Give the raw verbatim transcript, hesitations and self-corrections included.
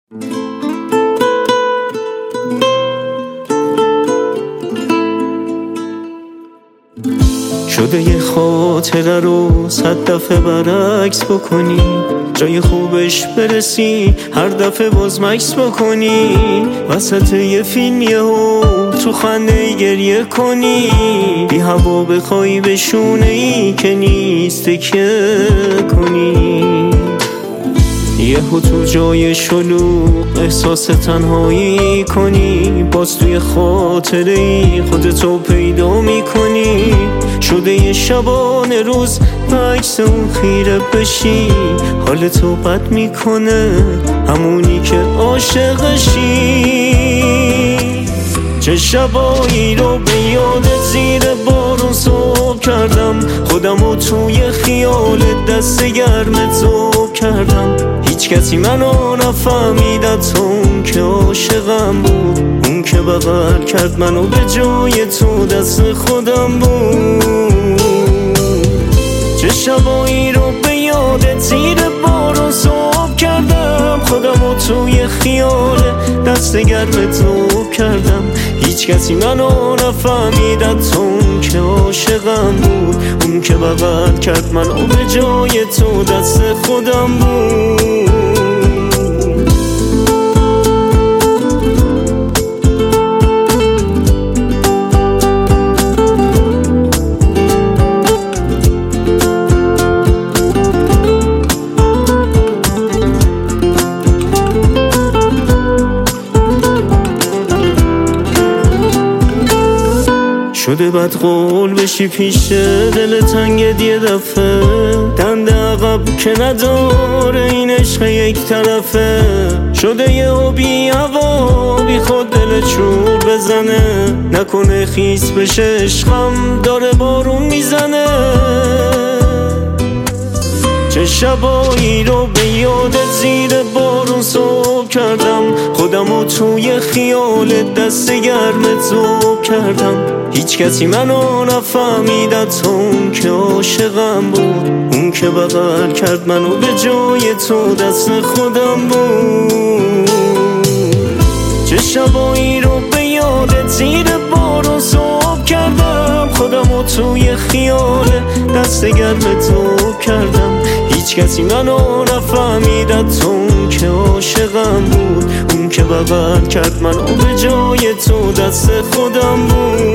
شده یه خاطره رو صد دفعه برعکس بکنی، جای خوبش برسی هر دفعه باز مکس بکنی، وسط یه فیلم یهو تو خنده گریه کنی، بی هوا بخوای به شونه ای که نیست تکیه کنی، یهو تو جای شلوغ احساس تنهایی کنی، باز توی خاطره ای خودتو پیدا میکنی، شده یه شبانه روز به عکس اون خیره بشی، حالتو بد میکنه همونی که عاشقشی. چه شبایی رو به یاد زیر بارون صبح کردم، خودمو توی خیال دست گرمت ذوب کردم، هیچ کسی منو نفهمید حتی اون که عاشقم بود، اون که بغل کرد منو به جای تو دست خودم بود. چه شبایی رو به یاد زیر بارون صبح کردم، خودمو توی خیال دست گرمت ذوب کردم، هیچ کسی منو نفهمید حتی اون که عاشقم بود، اون که بغل کرد منو به جای تو دست خودم بود. شده بد قول بشی پیش دل تنگت یه دفعه، دنده عقب که نداره این عشق یک طرفه، شده یه بی هوا بی خود دل چور بزنه، نکنه خیس بشه عشقم داره بارون میزنه. چه شبایی رو به یاد زیر بارون صبح کردم، خودمو توی خیال دست گرمت ذوب کردم، هیچ کسی منو نفهمید حتی اون که عاشقم بود، اون که بغل کرد منو به جای تو دست خودم بود. چه شبایی رو به یاد زیر بارون صبح کردم، خودمو توی خیال دست گرمت ذوب کردم، هیچ کسی منو نفهمید حتی اون که عاشقم بود، اون که بغل کرد منو به جای تو دست خودم بود.